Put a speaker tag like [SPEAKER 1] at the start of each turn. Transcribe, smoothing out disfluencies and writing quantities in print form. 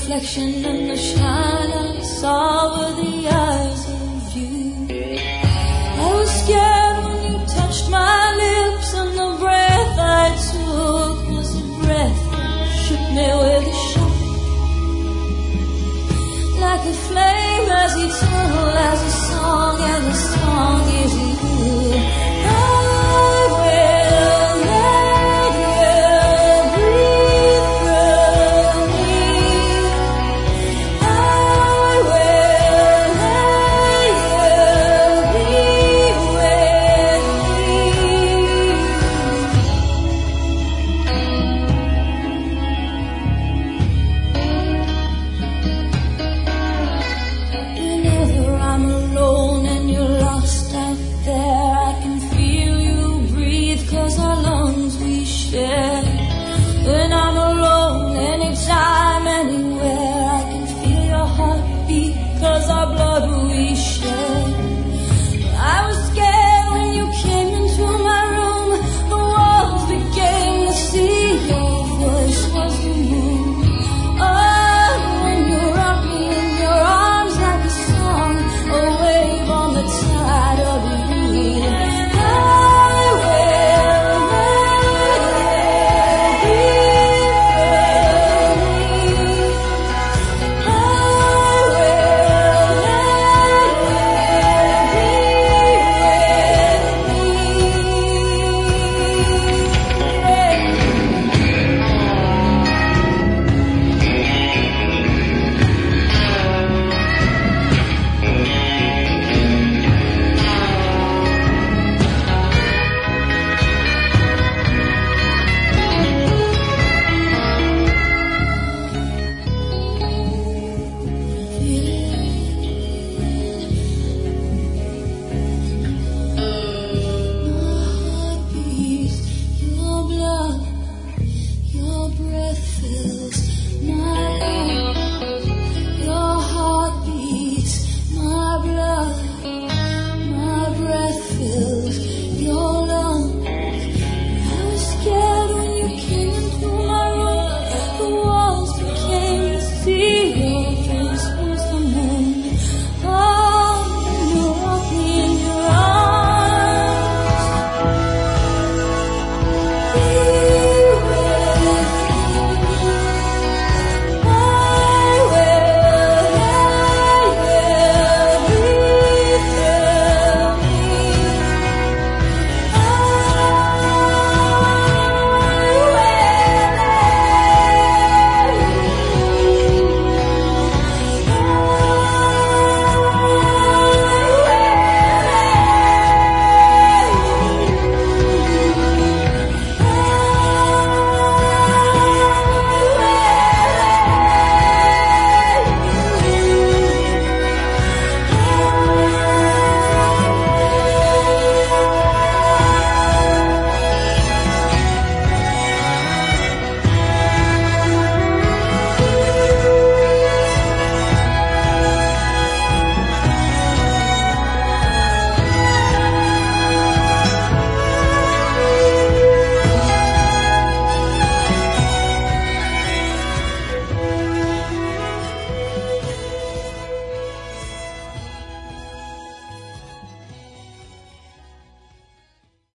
[SPEAKER 1] reflection in the shine I saw were the eyes of you. I was scared when you touched my lips, and the breath I took was a breath that shook me with a shock. Like a flame as eternal as a song, and a song